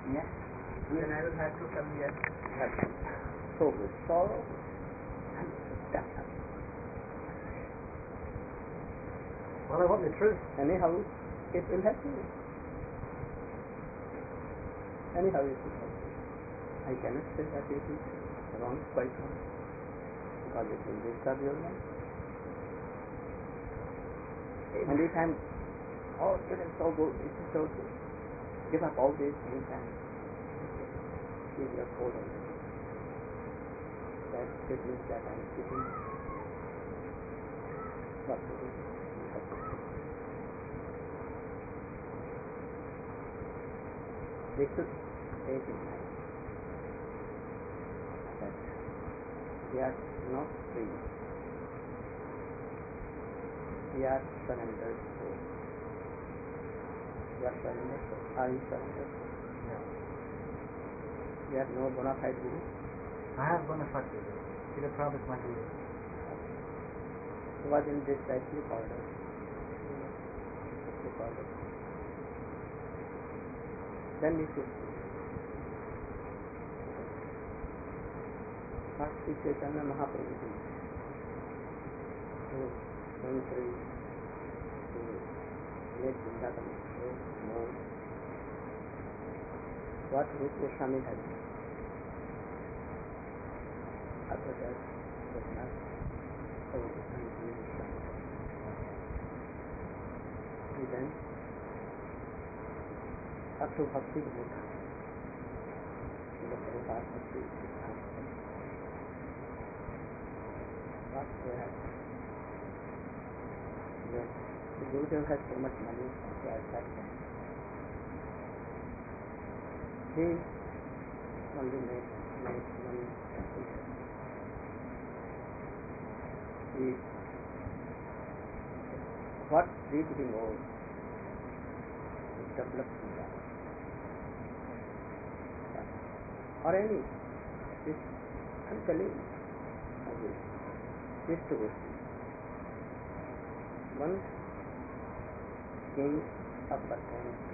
Yes. Then I will have to come here. So with sorrow and death. Well, I want the truth. Anyhow, it will help you. Anyhow, it will help you. I cannot say that it is wrong, quite wrong, because it will disturb your life. And if I'm, oh, it is so good, it is so good, give up all these things and give your soul away. That it means that I'm sitting. What to do? We should take in mind that we are not free. We are surrendered soul. You are surrendered soul. Are you surrendered soul? Yeah. You have no bona fide guru? I have bona fide guru. Srila Prabhupada is my guru. He was in this rightly order. Then we should what Sri Chaitanya Mahaprabhu did. He went through to make Vrindavan so known. What Rupa Goswami had done. After that, was not so unusual. He then up to Bhakti Bhutta. The Prabhupada Bhakti what they had. The Gurudev had so much money at that time. He only made one condition. What did he know? To develop himself. Or any. I'm telling you. This to one king of Bhattacharya.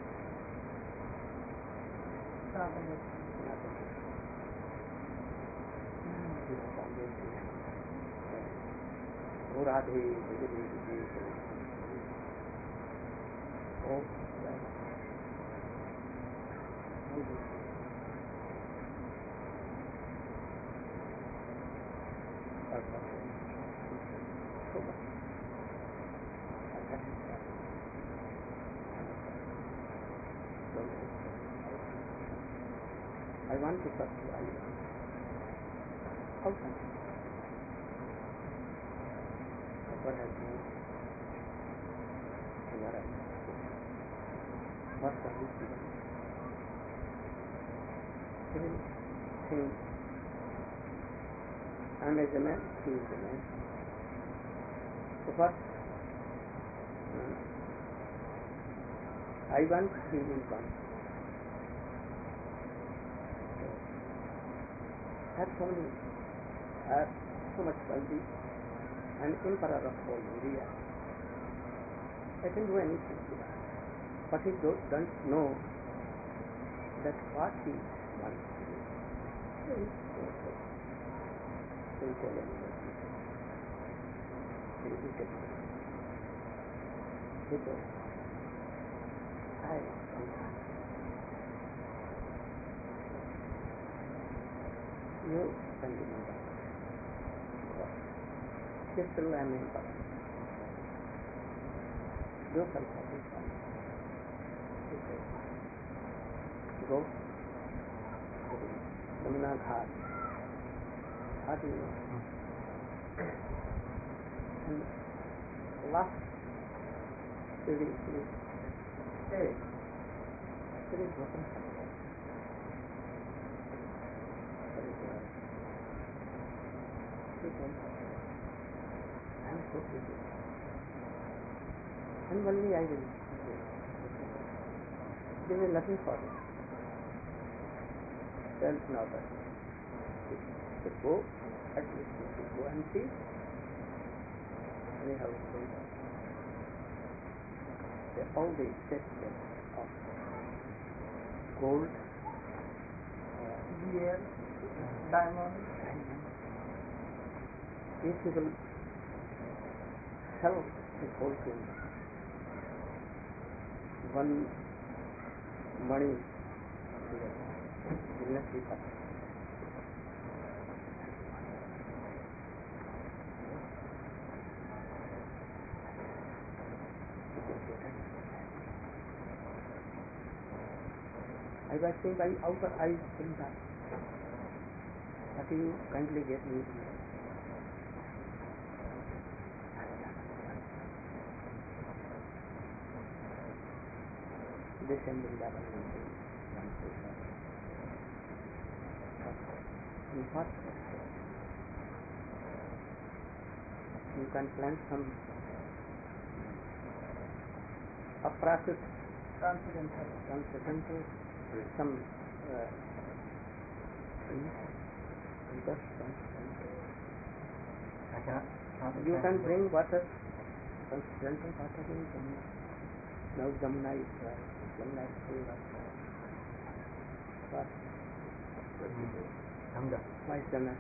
Radhe, oh, I want to talk to you. How come? What has been what I what can we see? Even think I'm as a man, he is a man. So what? I want, he will want. I have so much wealthy and emperor of whole India. I can do anything to that. But he don't know that what he wants to do. So he'll tell anybody. He'll be taken. He told, I want something. You can do my best. Yes, still I am emperor. Do some sacrifice. He said, go to Yamuna Ghat. How do you know? And last Sri hey, Sri Gautam Sankar. I am so busy. And only I will give me nothing for it. Tell now that to go, at least you should go and see. Anyhow, all the steps of gold, Beer, diamond. if you will sell this whole thing, one money will not be perfect. I was saying by outer eyes things are. But you kindly get me this and will happen in what you can plant some apprasit transcendental some you can bring water, transcendental water in Jamuna. Now Jamuna is Jamuna is full of what? Why is Jamuna?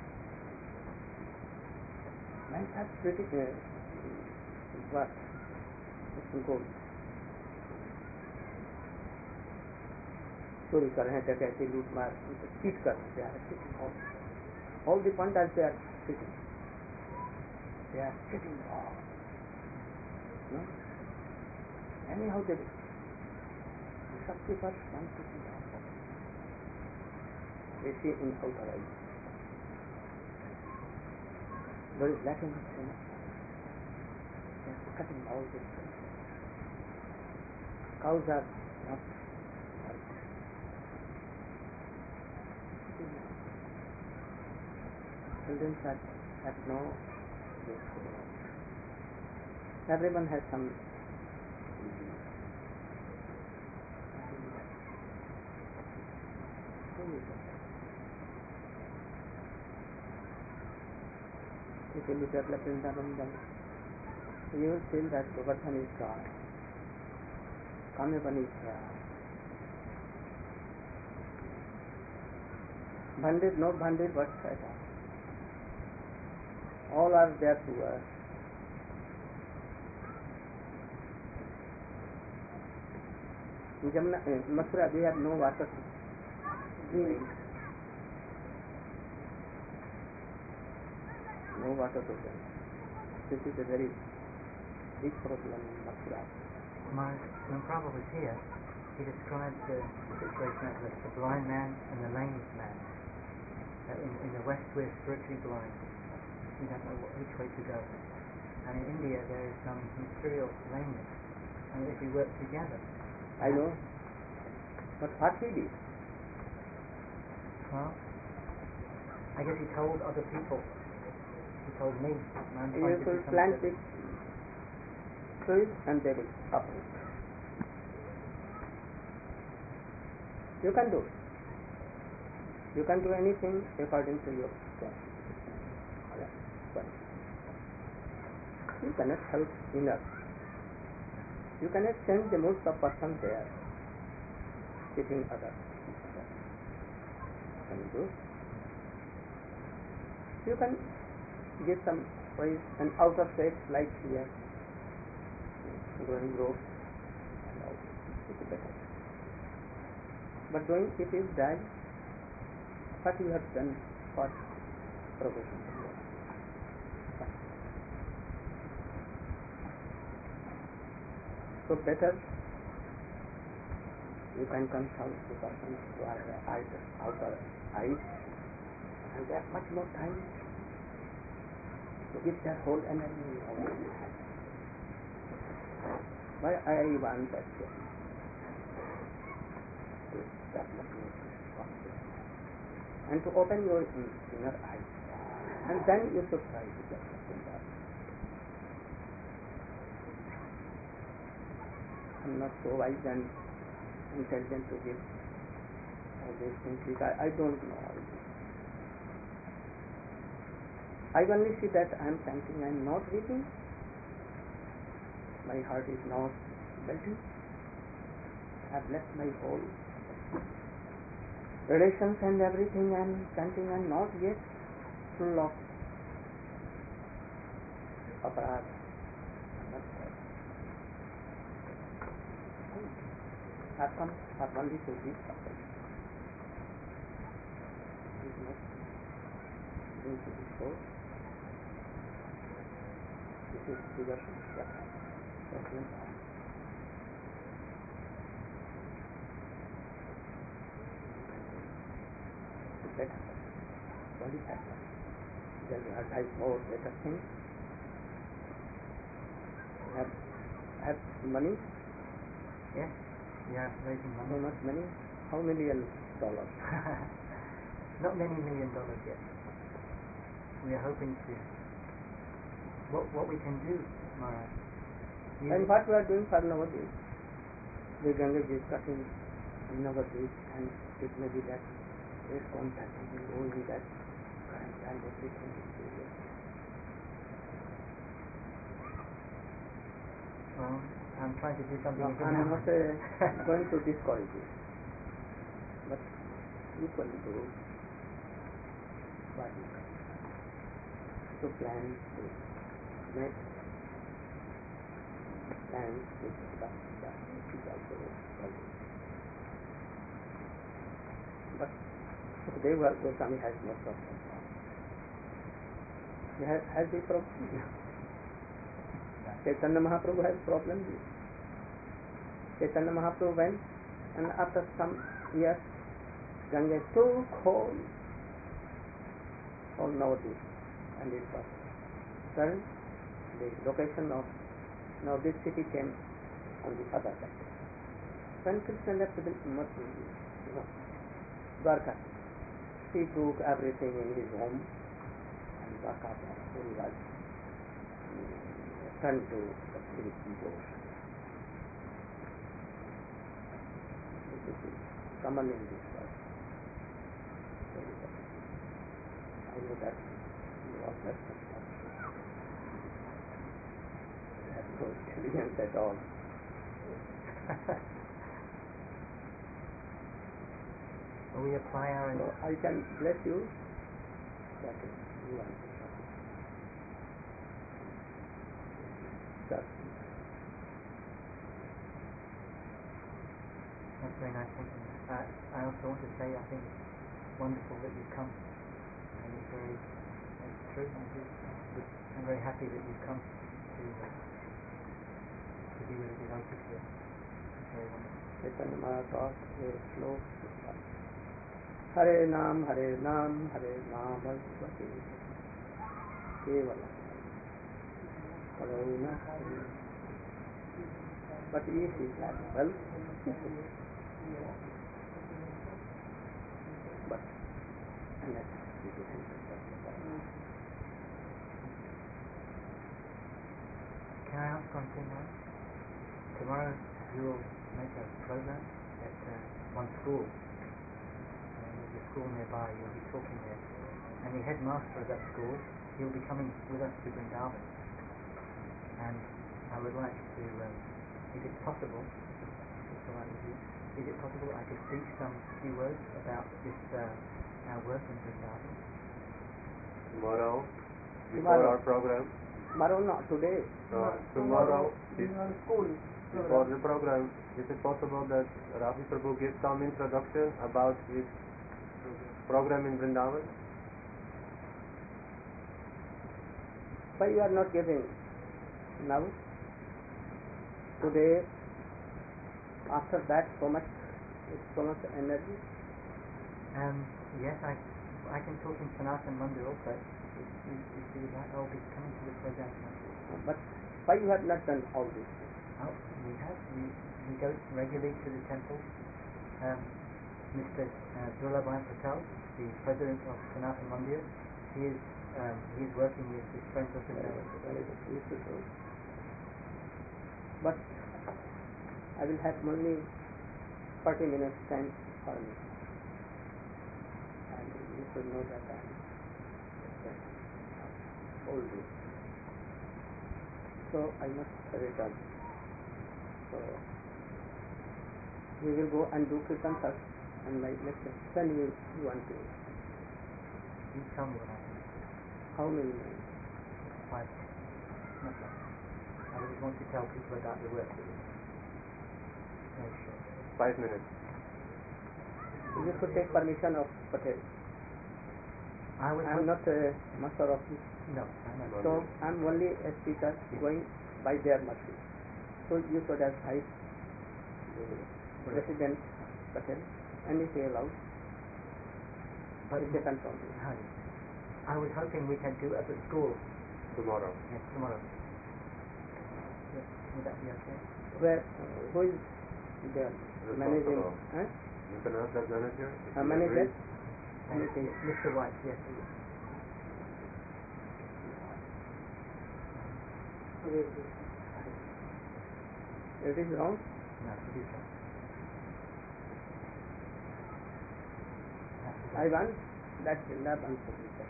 Man has pretty what? It's gold. चोरी कर रहे हैं, डकैती, लूट मार, cheat कर रहे हैं, all the pandas they are sitting, all, no? Anyhow they shopkeepers want to see all. They see in outer eyes. There is lacking of sense. They are cutting all this things. Cows are not. Children have no useful. Everyone has some if you develop in Vrindavan, you will feel that Govardhan is God, Kamyavan is God. Bandit, no bandit, but Satan. All are there to us. In Jamuna, Mathura, we have no water to drink. No water to drink. This is a very big problem in Mathura. When Prabhupada was here, he described the situation of the blind man and the lame man. In the West, we're spiritually blind. We don't know which way to go. And in India, there is some material lameness. And if we work together... I know. But what he did? Well, I guess he told other people. He told me. You should plant the trees and they will uproot. You can do it. You can do anything according to your strength. But you cannot help enough. You cannot change the moods of person there, keeping others. Can you do? You can give some praise and outer shade like here, growing growth, and all. It is better. But doing it is die. What you have done for progression. So better you can consult the person who are outer eyes, and they have much more time to give their whole energy away. Why I want that to develop your consciousness and to open your inner eyes, and then you should try to develop in that. I'm not so wise and intelligent to give all these things because I don't know all this. I only see that I am chanting, I am not reading. My heart is not melting. I have left my whole relations and everything and chanting and not yet full of aparad. Atman are only to be suffering. It is not going to be so. This is diversion. Better. What is happening? Then you advertise more better things. Have money? Yes, we are raising money. How much money? How $1 million? Not many $1 million yet. We are hoping to. What we can do, Maharaj. And what we are doing for Navadvip? The Ganga is cutting in Navadvip, and it may be that there is contact will go in that current and everything is serious. Well, I'm trying to do something. No, I'm not going to discourage you, but equally to what you can. To plan, to make plans with stuff that is also helpful. But Sukadeva Goswami has no problem. He has the problem. Chaitanya Mahaprabhu has problem. Chaitanya Mahaprabhu went, and after some years, Ganga is so cold, all Navadvip, and it was turned. The location of now this city came on the other side. When Krishna left the Dwarka, he took everything in his home, and Dwarka was turned to the Philippine Ocean. This is common in this world. I know that you all have some stuff. You have no intelligence at all. We apply our... So I can bless you, that is, you are just. That's very nice. Thank you. I also want to say I think it's wonderful that you've come, and it's true. I'm very happy that you've come to be with the devotees here. It's very wonderful. Chaitanya Maharaj taught a slow Hare Nam, Hare Nam, Hare Nam, Bhagavate Kevala Karuna. But if he has wealth, but unless he is Can I ask one thing now? Tomorrow you will make a program at one school. There's a school nearby, you'll be talking there. And the headmaster of that school, he'll be coming with us to Vrindavan. And I would like to, if it's possible, is it possible I could speak some few words about this, our work in Vrindavan? Tomorrow, before our program? Tomorrow, not today. Tomorrow, in our school. Before the program, is it possible that Ravi Prabhu gives some introduction about his program in Vrindavan? Why you are not giving now? Today, after that, so much energy? Yes, I can talk in Sanatan Mandir also. If you would like, I'll be coming to the program. But why you have not done all this? Oh, we go regularly to the temple. Mr. Durlabhai Patel, the president of Sanatan Mandir, he is working with his friends of Vrindavan. But I will have only 40 minutes time for me. And you should know that I am all this. So I must return. So we will go and do Kirtan first. and my lecture. When you want to? You tell me when I can. How many minutes? 5. Not long. I just want to tell people about the work that we do. Very short. 5 minutes. You should take permission of Patel. I was I am not a master of this. No, I'm not. No. So I am only a speaker going by their mercy. So you should have hired the President Patel, and if he allows, But it depends on you. Hi. I was hoping we can do it at the school. Tomorrow. Yes, tomorrow. Yes, would that be okay? Where, who is the managing? Responsible. Huh? You can ask that manager. If he Manager? agrees. Anything. Mr. White, yes. It is wrong. No, it is right. I want that Vrinda Band publisher.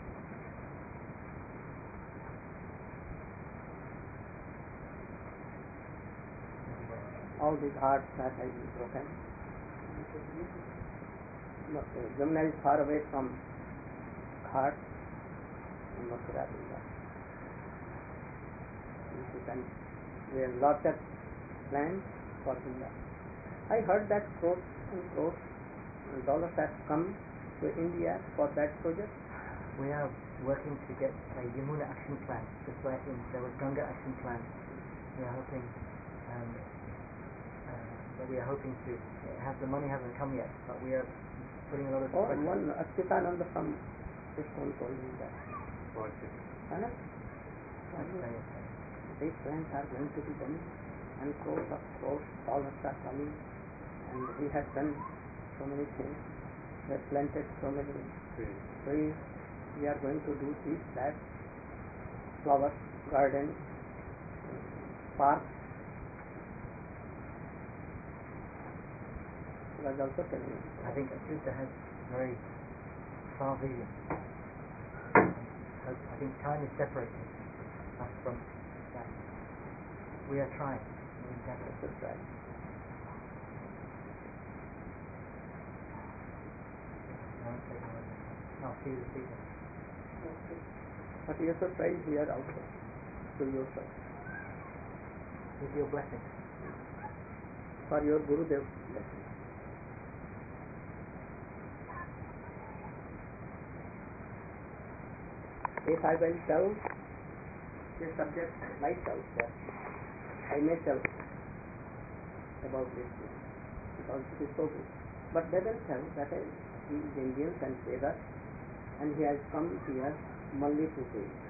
All these hearts that have been broken. No, Jamuna is far away from heart and Mathura Vrinda. There are lots of plans for Vrinda. I heard that crores and crores dollars have come to India for that project. We are working to get a Yamuna action plan, just like there was Ganga action plan. We are hoping that we are hoping to have the money hasn't come yet, but we are putting a lot of effort. One Achyutananda from ISKCON told me that. Watch it. Huh? These plans are going to be done, and crores of crores dollars are coming, and we have done so many things. We have planted so many trees. We are going to do this, that, flower garden, park. He was also telling me. I think Achyuta has very far vision. I think time is separating us from that. We are trying. We definitely That's right. I'll see you this evening. But you should try here also to yourself. With your blessing. For your Gurudev's blessing. If I will tell the subject myself, that I may tell about this thing, because it is so good. But they will tell that he is Indian and Vedas, and he has come here only to do it.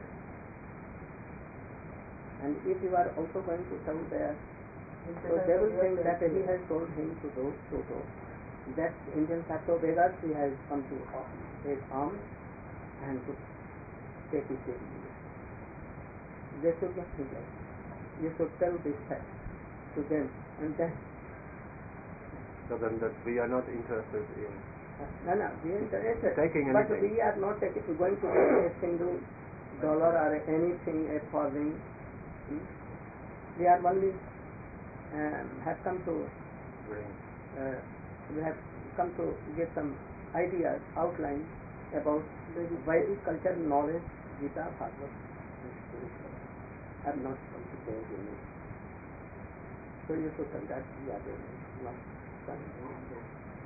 And if you are also going to tell there, so they will think that he has told him to do. That Indian Sato Vedas, he has come to his arms and to take his dignity. They should not think like that. You should tell this fact to them, and then So then that we are not interested in no, we are interested, taking but anything. we are not going to take a single dollar or anything, a farthing. We are only have come to bring. we have come to get some ideas, outlines about the Vedic culture, knowledge, Gita, Bhagavad, and spiritual. I have not come to say anything. So you should tell that we are doing it, not something.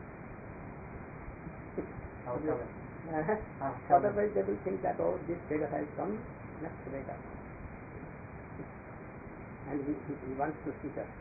I'll tell them. Otherwise they will think that, oh, this beggar has come, next beggar. And he wants to see us.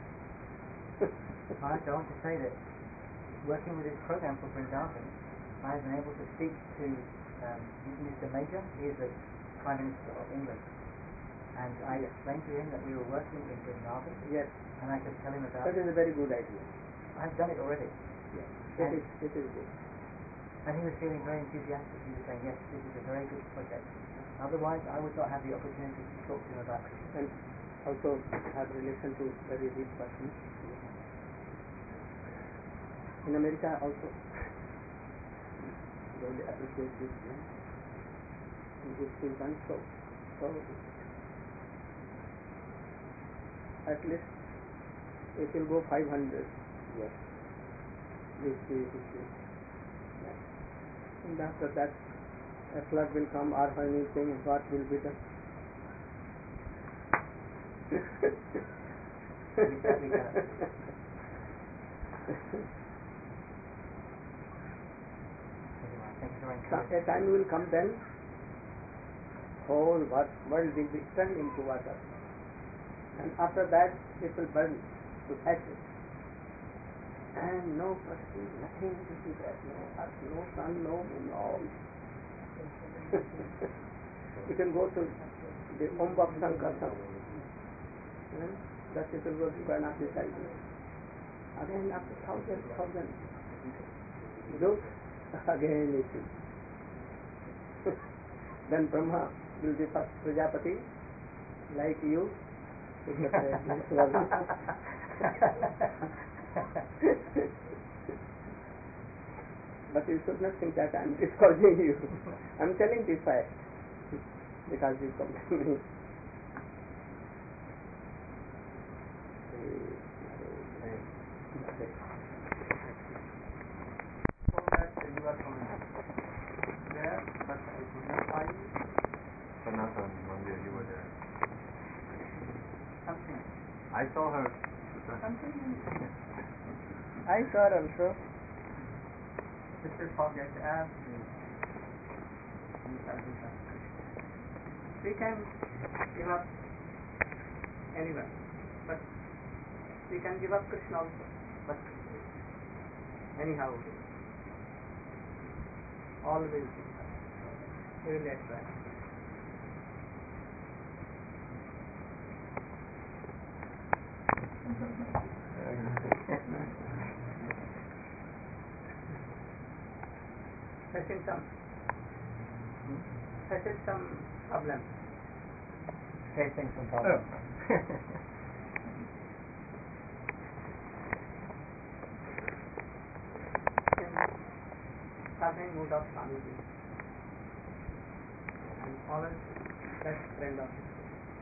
I want to say that working with this program for Vrindavan, I've been able to speak to Mr. Major. He is the Prime Minister of England. And I explained to him that we were working in Vrindavan. Yes. And I could tell him about That is a very good idea. I've done it already. Yes. And- It is good. And he was feeling very enthusiastic. He was saying, yes, this is a very good project. Otherwise, I would not have the opportunity to talk to him about Krishna. And also have relation to very rich persons. In America also, they will appreciate this thing. And this is done so at least it will go 500 years this issue. And after that, a flood will come or anything, what will be done? A time will come then, whole world will be turned into water. And after that, it will burn to ashes. And no person, nothing to be there, no earth, no sun, no moon, all. You can go to the Ombak Sankar, that it will go to burn up beside you. Again, after thousand, look, again it will. Then Brahma will be first Prajapati, like you. But you should not think that I am discouraging you. I am telling the fact because you come to me. Sanatan Mandir, you were there. Something. I saw her. I saw also. This is forget to ask you. We can give up anyone, but we can give up Krishna also. But anyhow, all will be. We will let try. Facing some problem. Facing some problems. Certain mood of Swamiji and always best friend of his.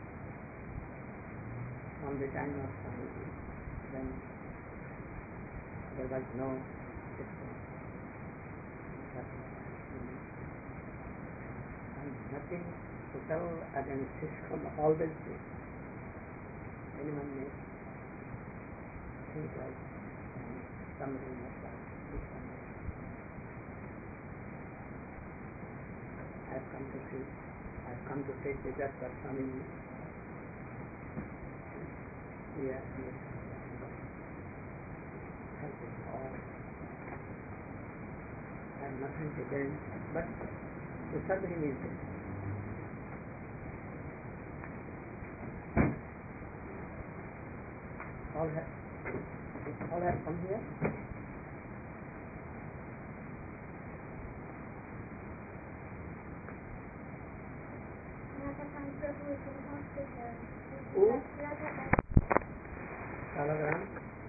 From the time of Swamiji, when there was no system, and nothing to tell against system, always this. Anyone may think like somebody must have this one. I have come to take the death of Swamiji. Yes. Help us all. I have nothing to gain, but to serve him is it. All have come here. Who? Salagram.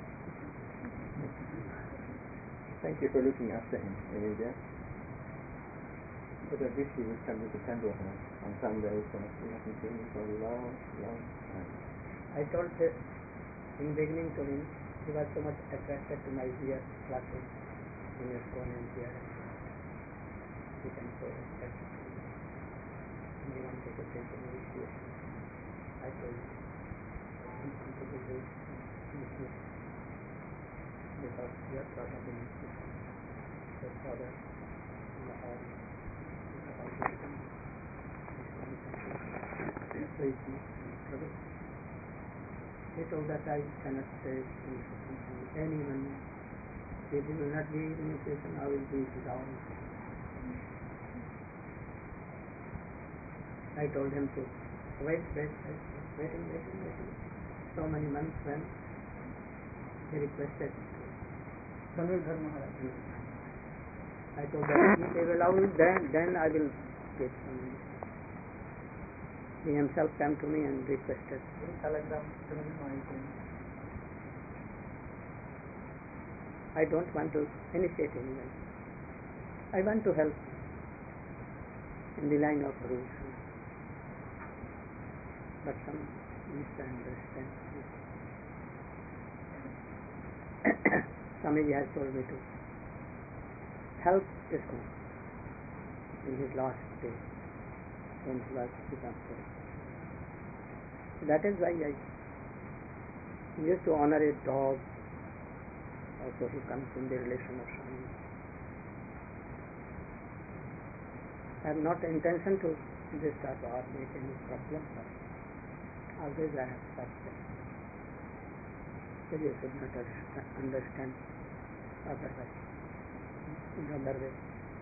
Thank you for looking after him in India. But I wish he would come to the temple on Sundays, and we haven't seen him for a long time. I told him in beginning to him, he was so much attracted to my dear classes in his phone and here. He can so respect. He wanted to take an initiation. I told him, he come to the way because you are brought up in your father in the hall. He told that I cannot say anyone. If you will not give initiation, I will be down. I told him to waiting. So many months when he requested Dhanurdhar Maharaj. I told that if they will allow me, then I will get some. He himself came to me and requested. I don't want to initiate anyone. I want to help in the line of rules. But some misunderstanding. Swamiji has told me to help ISKCON in his last day when he was with us. That is why I used to honor a dog. Also, he comes in the relation of Swami. I have not intention to disturb or make any problem for him. Always I have such things. So you should not understand otherwise. In other way.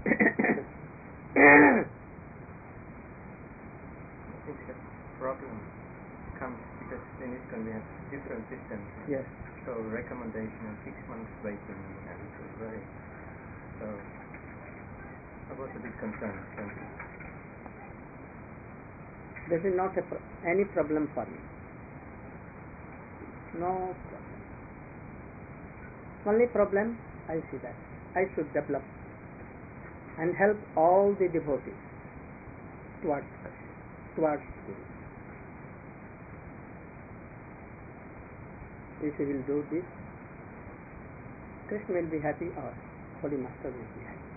I think the problem comes because in ISKCON we have different systems. Yes. So recommendation and 6 months waiting, and it was very. So I was a bit concerned. This is not any problem for me. No problem. Only problem, I see that I should develop and help all the devotees towards Guru. If he will do this, Krishna will be happy or Holy Master will be happy.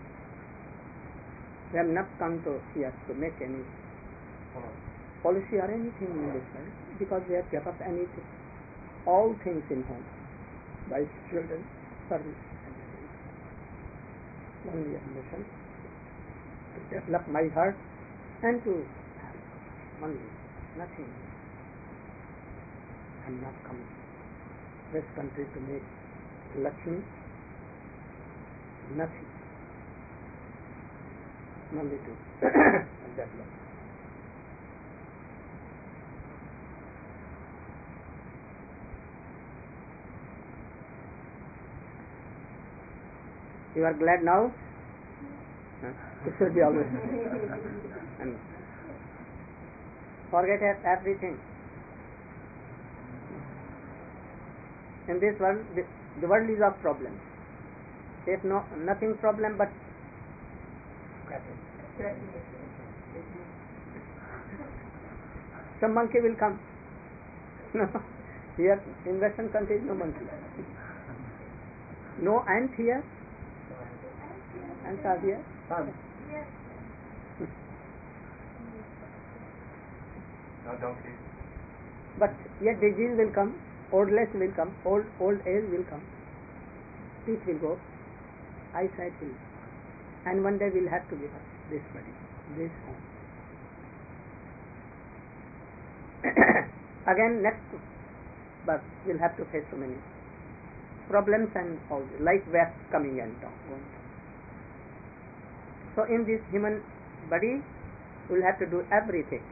We have not come to here to make any policy or anything in this life, because we have kept up anything, all things in home, wife, children, service, everything. Only ambition to develop my heart and to only nothing. I am not coming this country to make Lakshmi, nothing, only to develop. You are glad now? It should be always. And forget everything. In this world, the world is of problems. If nothing problem but some monkey will come. No, here in Western countries no monkey. No ant here. Ants are here. No donkeys. But yet disease will come. Oldness will come, old age will come, teeth will go, eyesight will, and one day we'll have to give up this body, this home. Again, next birth we'll have to face so many problems and all, life waves coming and going. So in this human body, we'll have to do everything,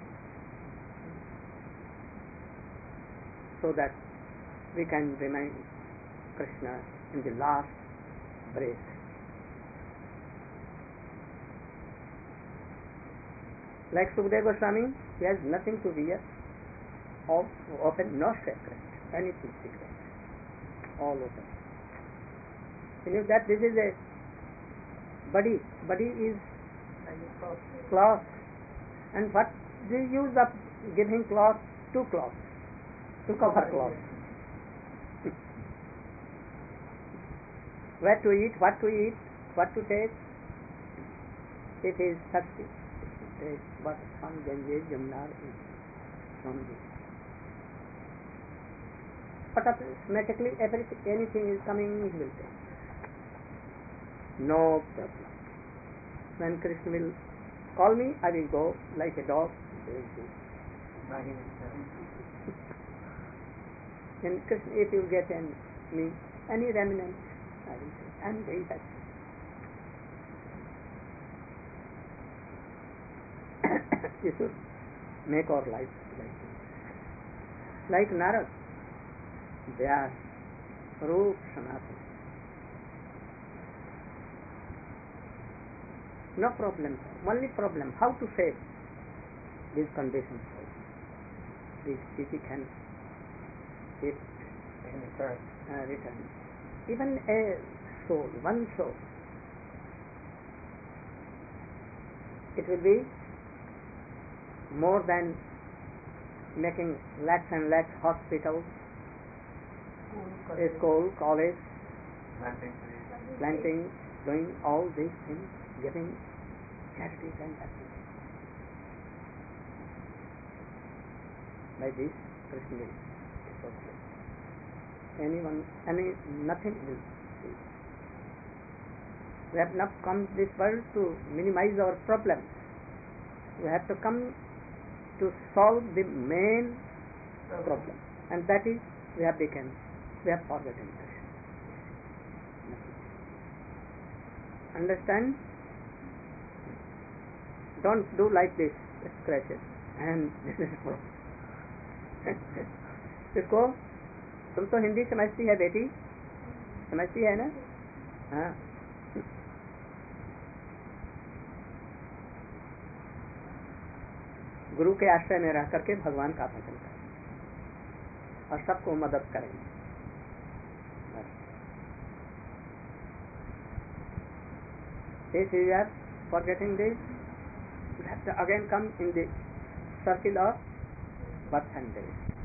so that we can remain Krishna in the last breath. Like Sukadeva Goswami, he has nothing to wear, open, no secret, anything secret, all open. He knew that this is a body is cloth, and what the use of giving cloth to cloth? To cover cloth. Where to eat, what to take. It is thirsty. Take water from Ganges, Jamuna, from this. But automatically anything is coming, he will take. No problem. When Krishna will call me, I will go like a dog. And Krishna, if you get any remnant, I will say, I am very happy. You should make our life like this. Like Narad, Vyas, Rup, Sanatana. No problem. Only problem, how to face these conditions. This city can return. Even a soul, one soul, it will be more than making lakhs and lakhs hospitals, a school, college, Planting trees. planting, doing all these things, giving charities and everything. By this Krishna will associate. Nothing will do. We have not come to this world to minimize our problems. We have to come to solve the main problem, and that is we have forgotten Krishna. Understand? Don't do like this, scratches, and this is problem. इसको तुम तो हिंदी समझती है बेटी, समझती है ना? हाँ. गुरु के आश्रय में रह करके भगवान का भजन करें और सबको मदद करें. If you are forgetting this, you have to again come in the circle of birth and death.